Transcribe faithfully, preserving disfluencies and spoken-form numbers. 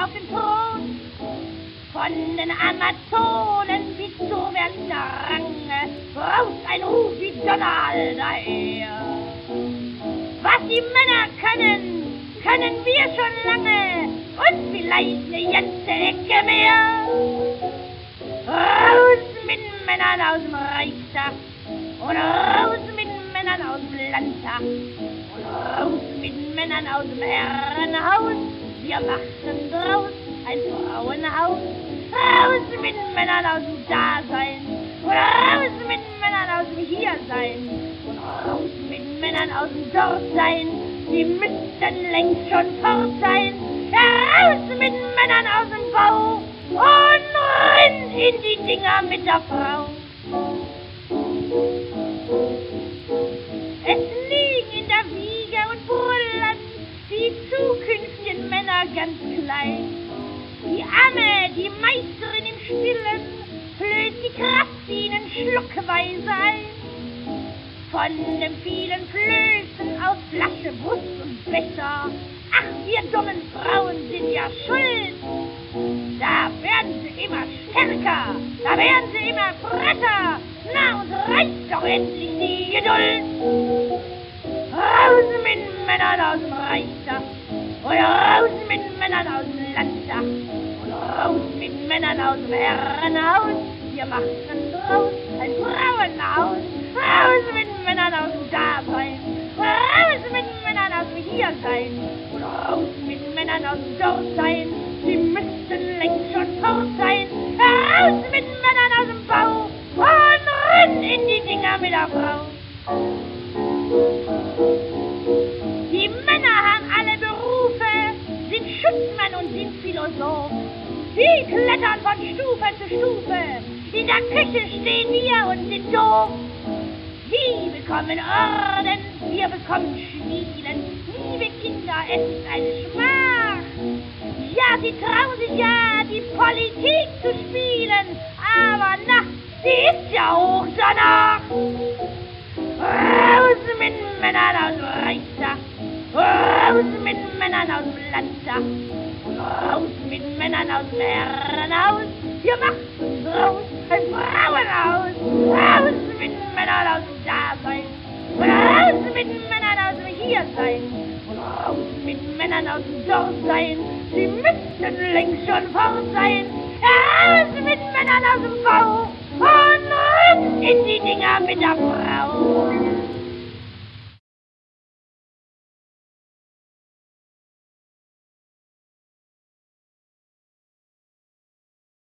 auf den Thron. Von den Amazonen bis zur Berliner Range raus ein Ruf wie Donner daher. Was die Männer können, können wir schon lange und vielleicht eine ganze Ecke mehr. Raus mit Männern aus dem Reichstag und raus mit Männern aus dem Landtag und raus mit Männern aus dem Herrenhaus. Wir machen draus ein Frauenhaus. Raus mit Männern aus dem Dasein und raus mit Männern aus dem Hiersein und raus mit Männern aus dem Dortsein. Die müssten längst schon fort sein. Raus mit Männern aus dem Bau und rein in die Dinger mit der Frau. Es liegen in der Wiege und brüllen die zukünftigen Männer ganz klein. Die Amme, die Meisterin im Stillen, flößt die Kraft ihnen schluckweise ein. Von den vielen Flößen aus Flasche, Brust und Becher, ach, wir dummen Frauen sind ja schuld. Da werden sie immer stärker, da werden sie immer frecher. Na, uns reicht doch endlich die Geduld. Raus mit Männern aus dem Reichstag und raus mit Männern aus dem Landtag und raus mit Männern aus dem Herrenhaus. Wir machen draus ein Frauenhaus. Raus mit Männern aus dem Dasein, raus mit Männern aus dem Hiersein und raus mit Männern aus dem Dortsein. Die müssten längst schon fort sein. Raus mit Männern aus dem Bau und rein in die Dinger mit der Frau. Die Männer haben alle Berufe, sind Schutzmann und sind Philosoph. Die klettern von Stufe zu Stufe, in der Küche stehen wir und sind doof. Sie bekommen Orden, wir bekommen Schmieden. Liebe Kinder, es ist eine Schmach. Ja, sie trauen sich ja, die Politik zu spielen, aber na, sie ist ja hoch danach. Raus mit Männern aus dem Reichstag, raus mit Männern aus dem Landtag und raus mit Männern aus dem Herrenhaus. Wir machen draus ein Frauenhaus. Raus mit Männern aus dem Dasein und raus mit Männern aus dem Hiersein und raus mit Männern aus dem Dortsein. Sie müssten längst schon fort sein. Raus mit Männern aus dem Bau und rein in die Dinger mit der Frau.